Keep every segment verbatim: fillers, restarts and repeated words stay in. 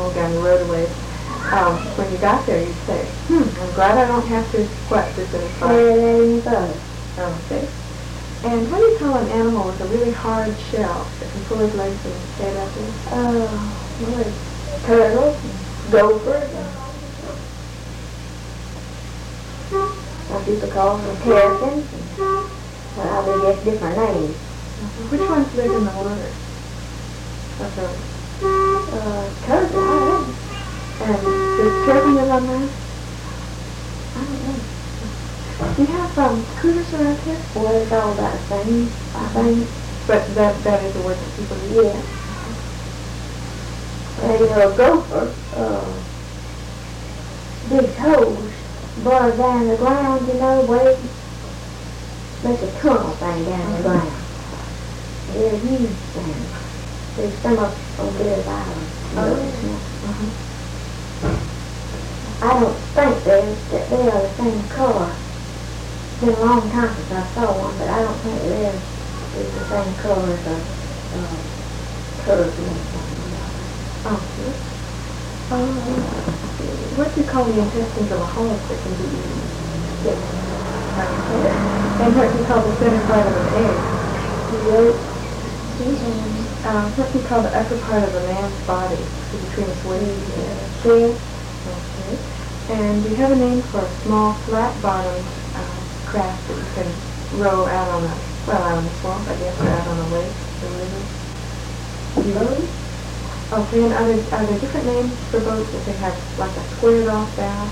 animal down the road a ways. Um, when you got there, you'd say, hmm, I'm glad I don't have to what this in a spot. Okay. And what do you call an animal with a really hard shell that can pull his legs and stay up there? Oh, what? Turtles, gophers, some people call them terrapins. Well, they get different names. Uh-huh. Which ones live in the water? Okay. Uh, turtles. And does terrapin live on land? I don't know. Do you have um, cougars around here? Well, it's all about the same, I think. But that that is a word that people use. Yeah. And you know, a gopher, uh, big toes, burrow down the ground, you know, way, makes a tunnel thing down the ground. They're a huge thing. There's some up on Bears Island. Oh, uh-huh. I don't think they're, that they are the same color. It's been a long time since I saw one, but I don't think they're is the same color as a uh, turtle. Oh, good. Um, what do you call the intestines of a horse that can be eaten? Yes. Okay. And what do you call the center part of an egg? The yolk. Um, what do you call the upper part of a man's body, between his waist and his chest? Okay. And do you have a name for a small, flat-bottomed uh, craft that you can row out on a, well, out on the swamp, I guess, or out on a lake, or river? Boat? Okay, and are there, are there different names for boats that they have, like a squared-off bow?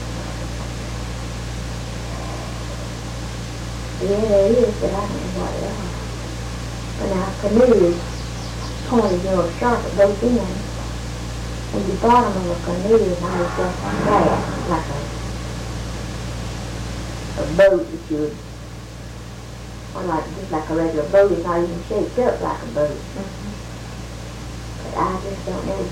Yeah, there is, but I don't know what they are. But now, canoe is pointed real sharp at both ends. And the bottom of a canoe is always just flat, like a, a boat that you would, or like, just like a regular boat, it's not even shaped up like a boat. Mm-hmm. But I just don't know.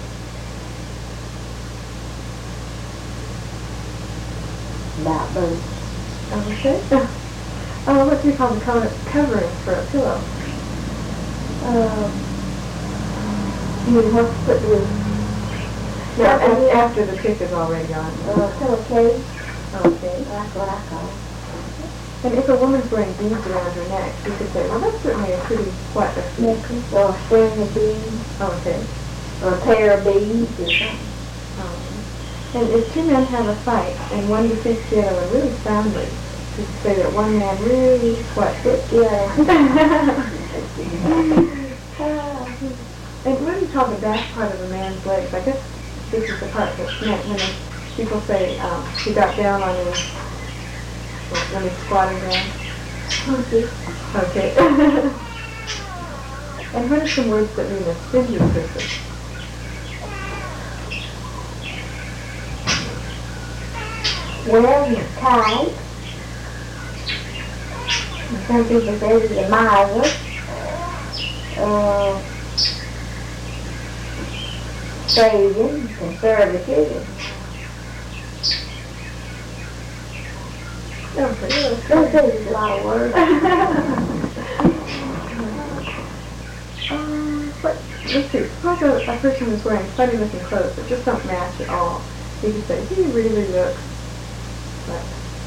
About boats. Okay. Oh, what do you call the color covering for a pillow? Um, You mean what's put with? No, Yeah, after, yeah. after the trick is already on. uh, pillowcase, Okay. that's what I call it. And if a woman's wearing beads around her neck, you could say, well, that's certainly a pretty, what, a Necklace, or a string of beads, Okay. or a pair of beads, or something. Um, and if two men have a fight, and one defeats the other one really soundly, you could say that one man really, what? Yeah. And what do you call the back part of a man's legs? I guess this is the part that's meant when they, people say um, he got down on his, when he's squatting down. Okay. Okay. And what are some words that mean a spindly person? Well, you're tight. Some people say that you're miser. Uh, saving, conservative. Oh, pretty good. Those are a lot of words. um, but, let's see, suppose a, a person is wearing funny looking clothes that just don't match at all. You could say, he really looks like.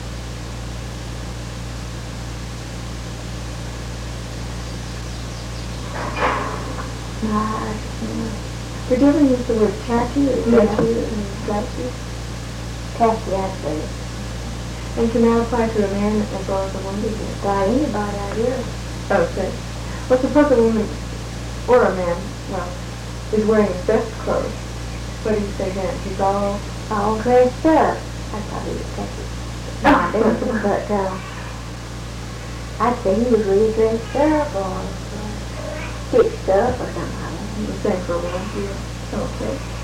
Nah, Did you ever use the word tacky or Yeah. tacky or tacky? tacky, I say. And can that apply to a man as well as a woman? Got anybody out here? Okay. Well, suppose a woman, or a man, well, is wearing his best clothes. What do you say then? He's all... All dressed up. I thought he was tacky. No, I didn't, but, uh, I'd say he was really dressed up, or uh, fixed up, or something like that. The same for a woman. Yeah. Okay.